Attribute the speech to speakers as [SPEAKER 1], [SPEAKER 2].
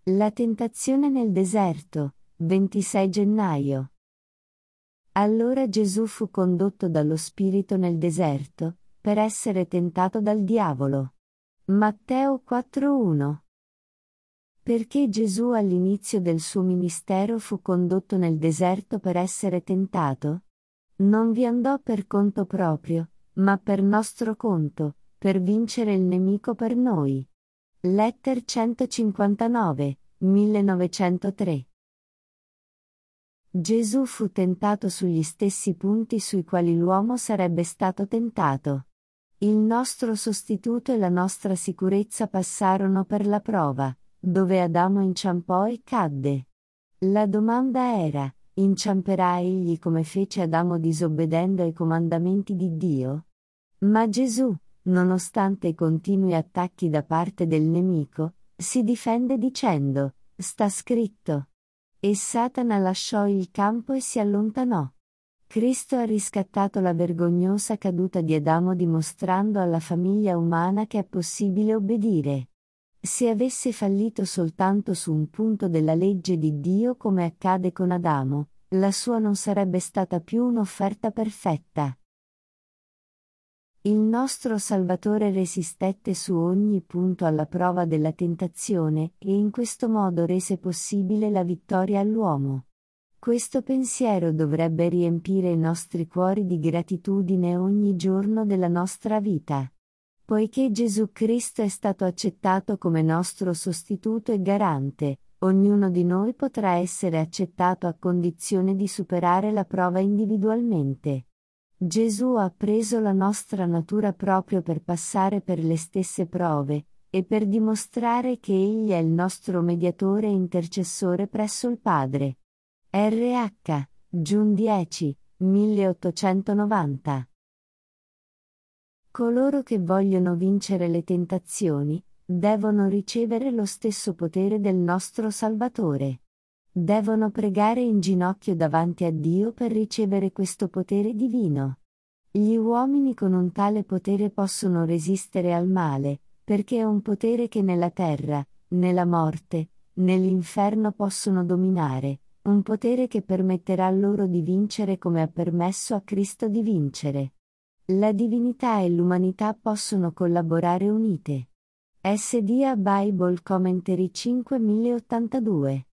[SPEAKER 1] La tentazione nel deserto, 26 gennaio. Allora Gesù fu condotto dallo Spirito nel deserto, per essere tentato dal diavolo. Matteo 4:1. Perché Gesù all'inizio del suo ministero fu condotto nel deserto per essere tentato? Non vi andò per conto proprio, ma per nostro conto, per vincere il nemico per noi. Letter 159, 1903. Gesù fu tentato sugli stessi punti sui quali l'uomo sarebbe stato tentato. Il nostro sostituto e la nostra sicurezza passarono per la prova, dove Adamo inciampò e cadde. La domanda era: inciamperà egli come fece Adamo disobbedendo ai comandamenti di Dio? Ma Gesù, nonostante i continui attacchi da parte del nemico, si difende dicendo: sta scritto. E Satana lasciò il campo e si allontanò. Cristo ha riscattato la vergognosa caduta di Adamo dimostrando alla famiglia umana che è possibile obbedire. Se avesse fallito soltanto su un punto della legge di Dio come accade con Adamo, la sua non sarebbe stata più un'offerta perfetta. Il nostro Salvatore resistette su ogni punto alla prova della tentazione e in questo modo rese possibile la vittoria all'uomo. Questo pensiero dovrebbe riempire i nostri cuori di gratitudine ogni giorno della nostra vita. Poiché Gesù Cristo è stato accettato come nostro sostituto e garante, ognuno di noi potrà essere accettato a condizione di superare la prova individualmente. Gesù ha preso la nostra natura proprio per passare per le stesse prove, e per dimostrare che Egli è il nostro mediatore e intercessore presso il Padre. RH, Giun 10, 1890. Coloro che vogliono vincere le tentazioni, devono ricevere lo stesso potere del nostro Salvatore. Devono pregare in ginocchio davanti a Dio per ricevere questo potere divino. Gli uomini con un tale potere possono resistere al male, perché è un potere che nella terra, nella morte, nell'inferno possono dominare, un potere che permetterà loro di vincere come ha permesso a Cristo di vincere. La divinità e l'umanità possono collaborare unite. SDA Bible Commentary 5082